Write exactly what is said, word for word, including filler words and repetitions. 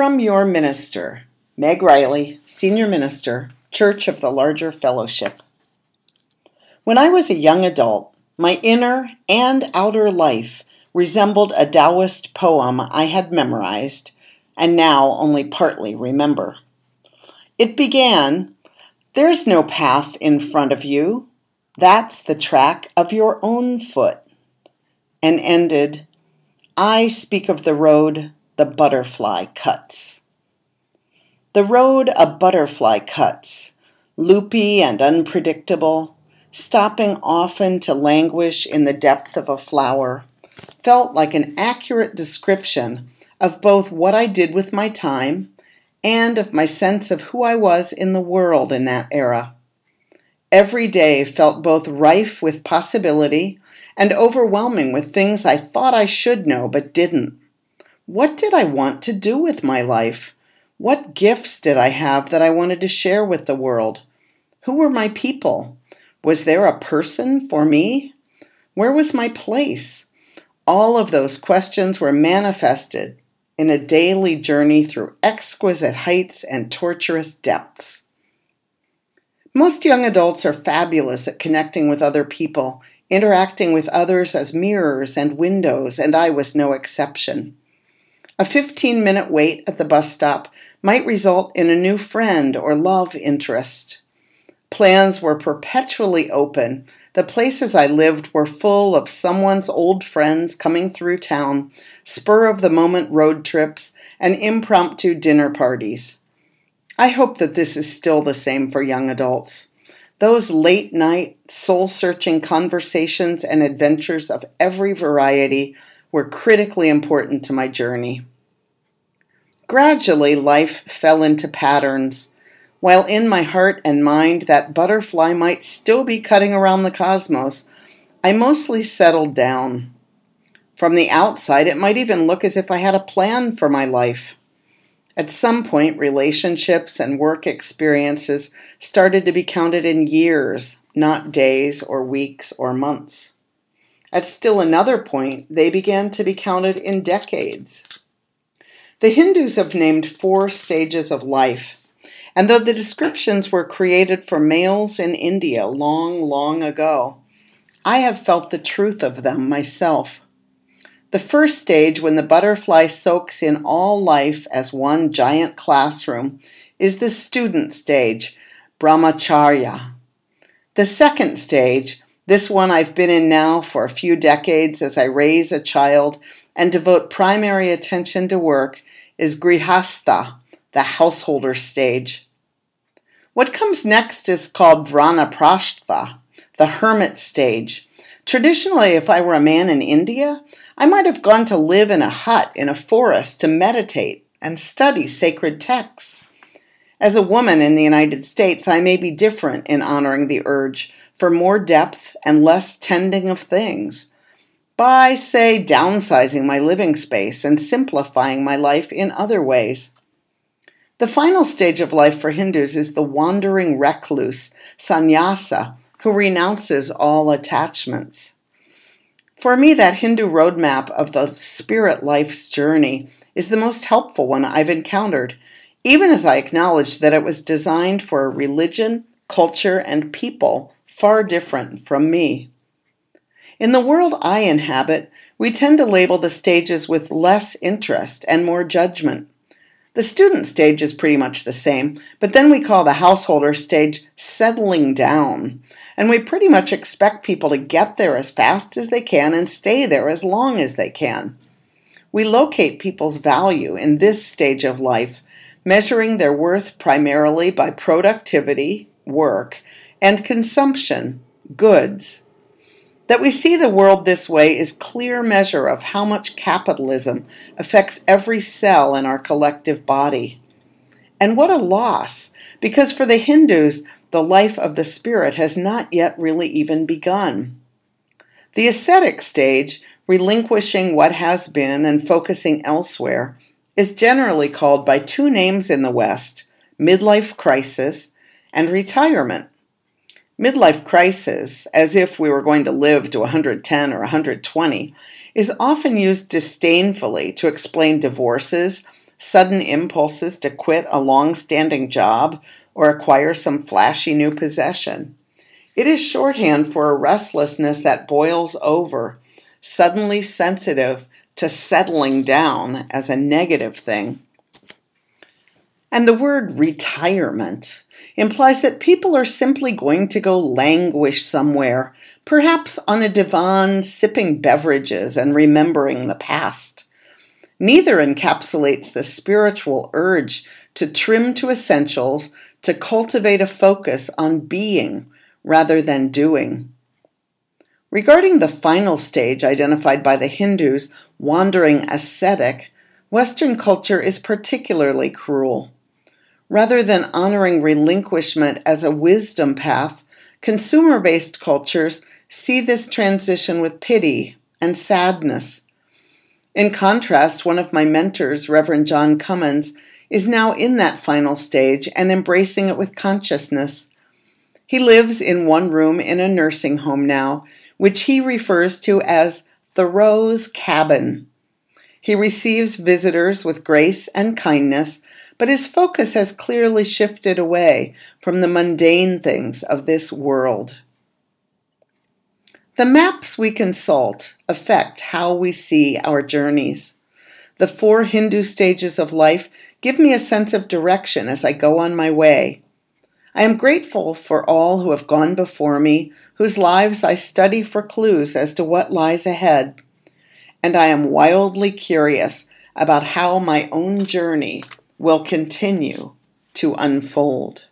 From your minister, Meg Riley, Senior Minister, Church of the Larger Fellowship. When I was a young adult, my inner and outer life resembled a Taoist poem I had memorized and now only partly remember. It began, "There's no path in front of you. That's the track of your own foot," and ended, "I speak of the road the butterfly cuts." The road a butterfly cuts, loopy and unpredictable, stopping often to languish in the depth of a flower, felt like an accurate description of both what I did with my time and of my sense of who I was in the world in that era. Every day felt both rife with possibility and overwhelming with things I thought I should know but didn't. What did I want to do with my life? What gifts did I have that I wanted to share with the world? Who were my people? Was there a person for me? Where was my place? All of those questions were manifested in a daily journey through exquisite heights and torturous depths. Most young adults are fabulous at connecting with other people, interacting with others as mirrors and windows, and I was no exception. A fifteen-minute wait at the bus stop might result in a new friend or love interest. Plans were perpetually open. The places I lived were full of someone's old friends coming through town, spur-of-the-moment road trips, and impromptu dinner parties. I hope that this is still the same for young adults. Those late-night, soul-searching conversations and adventures of every variety were critically important to my journey. Gradually, life fell into patterns. While in my heart and mind that butterfly might still be cutting around the cosmos, I mostly settled down. From the outside, it might even look as if I had a plan for my life. At some point, relationships and work experiences started to be counted in years, not days or weeks or months. At still another point, they began to be counted in decades. The Hindus have named four stages of life, and though the descriptions were created for males in India long, long ago, I have felt the truth of them myself. The first stage, when the butterfly soaks in all life as one giant classroom, is the student stage, brahmacharya. The second stage, this one I've been in now for a few decades as I raise a child and devote primary attention to work, is grihastha, the householder stage. What comes next is called vanaprastha, the hermit stage. Traditionally, if I were a man in India, I might have gone to live in a hut in a forest to meditate and study sacred texts. As a woman in the United States, I may be different in honoring the urge for more depth and less tending of things, by, say, downsizing my living space and simplifying my life in other ways. The final stage of life for Hindus is the wandering recluse, sannyasa, who renounces all attachments. For me, that Hindu roadmap of the spirit life's journey is the most helpful one I've encountered, even as I acknowledge that it was designed for a religion, culture, and people far different from me. In the world I inhabit, we tend to label the stages with less interest and more judgment. The student stage is pretty much the same, but then we call the householder stage settling down, and we pretty much expect people to get there as fast as they can and stay there as long as they can. We locate people's value in this stage of life, measuring their worth primarily by productivity, work, and consumption, goods. That we see the world this way is clear measure of how much capitalism affects every cell in our collective body. And what a loss, because for the Hindus, the life of the spirit has not yet really even begun. The ascetic stage, relinquishing what has been and focusing elsewhere, is generally called by two names in the West, midlife crisis and retirement. Midlife crisis, as if we were going to live to one hundred ten or one hundred twenty, is often used disdainfully to explain divorces, sudden impulses to quit a long-standing job or acquire some flashy new possession. It is shorthand for a restlessness that boils over, suddenly sensitive to settling down as a negative thing. And the word retirement implies that people are simply going to go languish somewhere, perhaps on a divan sipping beverages and remembering the past. Neither encapsulates the spiritual urge to trim to essentials, to cultivate a focus on being rather than doing. Regarding the final stage identified by the Hindus, wandering ascetic, Western culture is particularly cruel. Rather than honoring relinquishment as a wisdom path, consumer-based cultures see this transition with pity and sadness. In contrast, one of my mentors, Reverend John Cummins, is now in that final stage and embracing it with consciousness. He lives in one room in a nursing home now, which he refers to as Thoreau's cabin. He receives visitors with grace and kindness, but his focus has clearly shifted away from the mundane things of this world. The maps we consult affect how we see our journeys. The four Hindu stages of life give me a sense of direction as I go on my way. I am grateful for all who have gone before me, whose lives I study for clues as to what lies ahead. And I am wildly curious about how my own journey will continue to unfold.